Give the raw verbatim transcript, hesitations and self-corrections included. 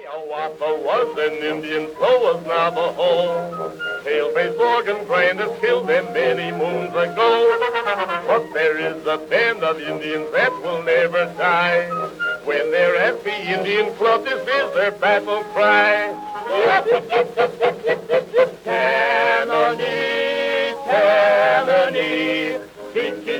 Hiawatha was an Indian, so was Navajo. Pale-faced Morgan grinders killed them many moons ago. But there is a band of Indians that will never die. When they're at the Indian club, this is their battle cry. Tammany, Tammany,